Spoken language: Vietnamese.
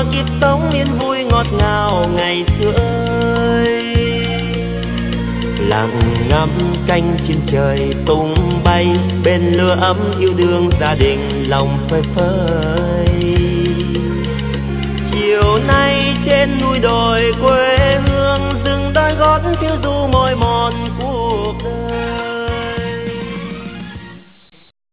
kiếp sống yên vui ngọt ngào ngày xưa ơi. Lặng ngắm cánh chim trời tung bay, bên lửa ấm yêu đương gia đình lòng phơi phới. Chiều nay trên núi đồi quê